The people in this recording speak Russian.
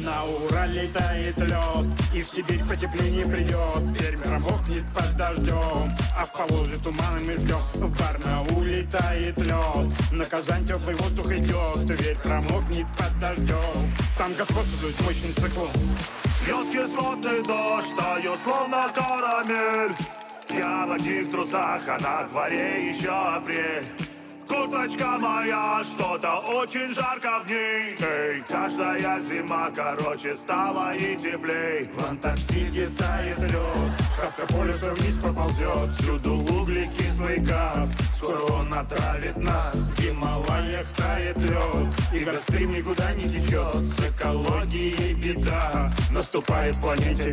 На Урале тает лед, и в Сибирь потепление придет. Пермь промокнет под дождем, а в Поволжье туманами ждем. В Барнауле тает лед, на Казань теплый воздух идет. Тверь промокнет под дождем, там господствует мощный циклон. Льет кислотный дождь, таю словно карамель. Я в одних трусах, а на дворе еще апрель. Курточка моя, что-то очень жарко в ней. Эй, каждая зима короче стала и теплей. В Антарктиде тает лед, шапка полюса вниз поползет. Всюду углекислый газ, скоро он отравит нас. В Гималаях тает лед, и Гольфстрим никуда не течет. С экологией беда, наступает планете